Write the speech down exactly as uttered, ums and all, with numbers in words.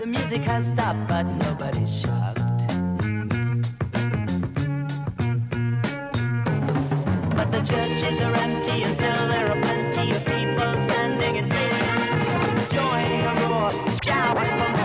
The music has stopped, but nobody's shocked. But the churches are empty, and still there are plenty of people standing in stadiums, enjoying a roar, shouting from